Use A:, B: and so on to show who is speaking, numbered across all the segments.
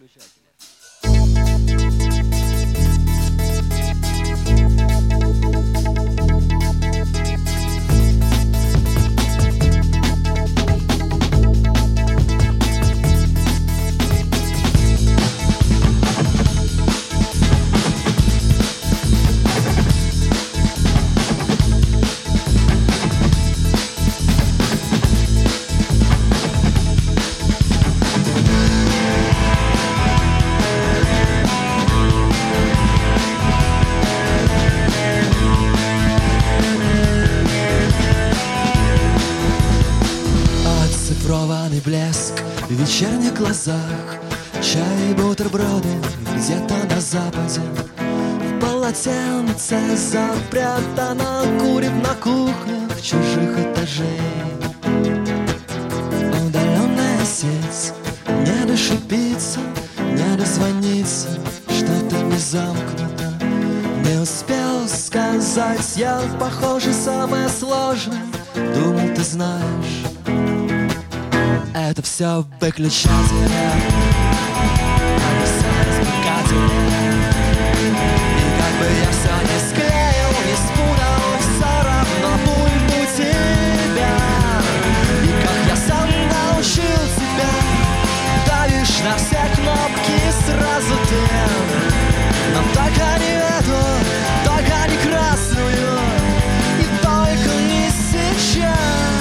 A: Оцифрованный блеск в вечерних глазах, чай и бутерброды где-то на западе. В полотенце запрятана, курит на кухнях чужих этажей. Удаленная сеть, не дошибиться, не дозвониться, что-то не замкнуто. Не успел сказать я, похоже, самое сложное. Думал, ты знаешь, это все выключатели, они все размыкатели. И как бы я все не склеил, не спутал, все равно пульт у тебя. И как я сам научил тебя, давишь на все кнопки сразу ты. Но только не эту, только не красную, и только не сейчас.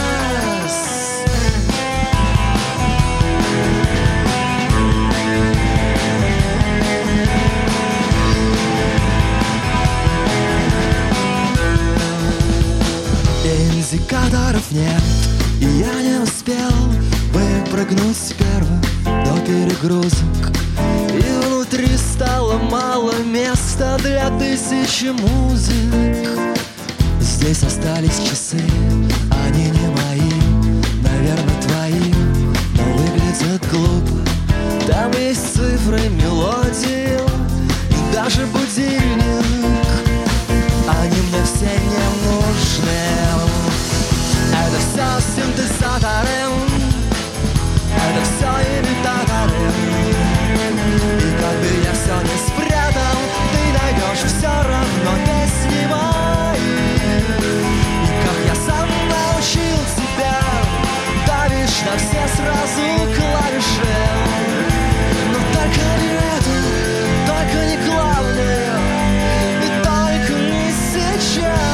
A: Индикаторов нет, и я не успел выпрыгнуть первым до перегрузок. И внутри стало мало места для тысячи музык. Здесь остались часы, они не мои, наверное, твои, но выглядят глупо. Там есть цифры, мелодии и даже будильник. Они мне все не нужны. Это все синтезаторы, это все имитаторы. И как бы я все не спрятал, ты найдешь все равно песни мои. И как я сам научил тебя, давишь на все сразу клавиши. Но только не эту, только не главное, и только не сейчас.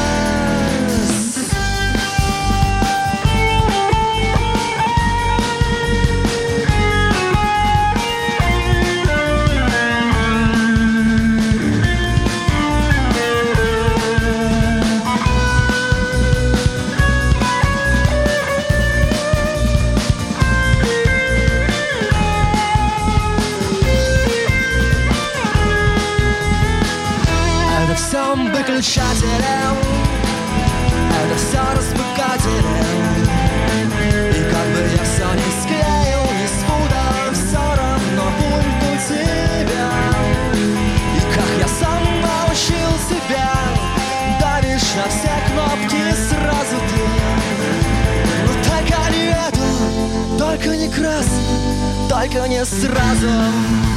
A: Выключателем, это все размыкателем. И как бы я все не склеил, не спутал, все равно пульт у тебя. И как я сам научил тебя, давишь на все кнопки сразу ты. Но только не эту, только не красный, только не сразу.